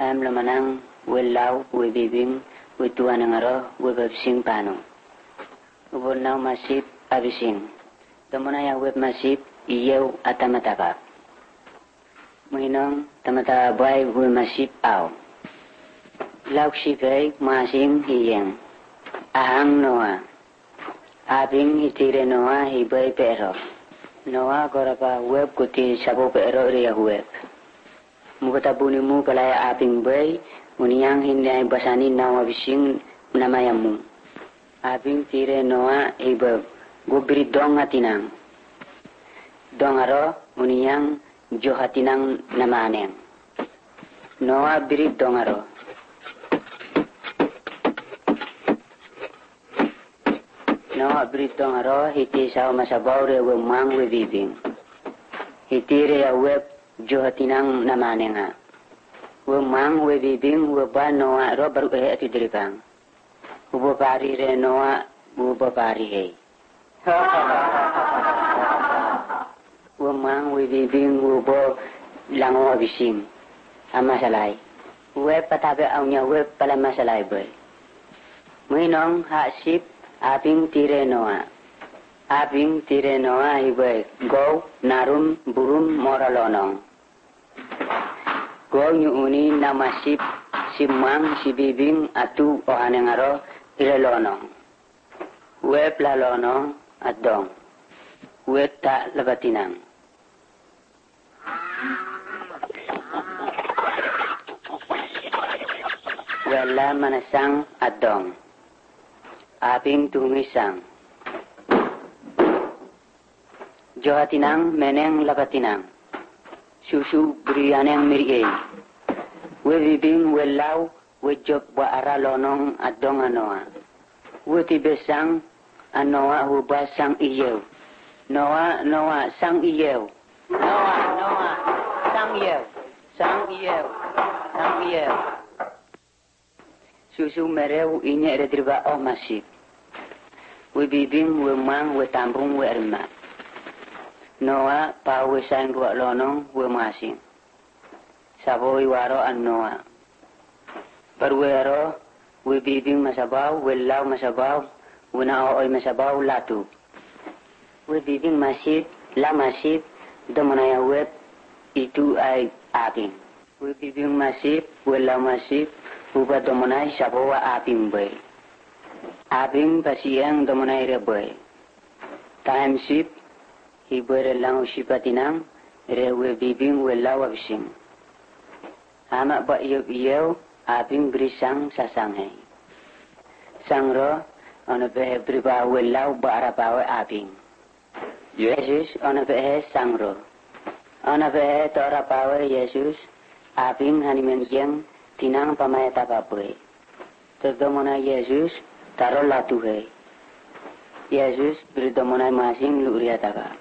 am lamanang welau we bibing we tuanangaro we babsing pano ubon now masip abising damona ya web masip iyeu atamataka Minong tamata boy we masip aw lauk sipay masing hiyeng ahang noa abing itire noa hibay pero noa korapa web kuti sabo pero ria web Mukata bunimu kalaya aping bay, uniyang hindi basani nawa bising namayamu. Aping tire noa iba gubri dong atinang. Dongaro uniyang johatinang namaneng. Noa biri dongaro. Noa biri dongaro hiti saw masabaw rewe mang we bibing. Hitire ya web Johatinang namanenga. We mang we bibing we ba noa ro baru ati diribang. Ubo pari re noa ubo pari he. We mang we bibing ubo lango abising. Amasalay. We patabe awnya we pala masalay boy. Minong ha sip aping tire noa. Aping tire noa ibe go narum burum moralonong. Go nyuni nama simang sibibing atu o anengaro irelonong. We plalono adong. We ta labatinang. Wala manasang adong. Aping tungisang. Johatinang meneng labatinang. Susu brianeng mirigay. We bibing we law we job wa aralonong adong anoa. We tibesang anoa hubasang iyew. Noa sang iyew. Noa sang iyew. Sang iyew. Susu merew inya redriba o masip. We bibing we mang we tambung we erma. Noa pa we sang dua lonong we masing. Sabo iwaro an noa. Perwero we bibing masabaw we law masabaw we na oy masabaw latu. We bibing masip la masip domanaya web itu ay aping. We bibing masip we law masip uba domanay sabo wa aping bay. Aping pasiyang domanay rebay. Time sip Ibere lang usipatinang rewe bibing welaw abising. Ama ba iyo aping brisang sasanghe. Sangro ono behe briba welaw ba arapawe aping. Yesus ono behe sangro. Ono behe to arapawe Yesus aping hanimenjeng tinang pamayata kapoy. Terdomona Yesus taro latuhe. Yesus berdomona masing luriataka.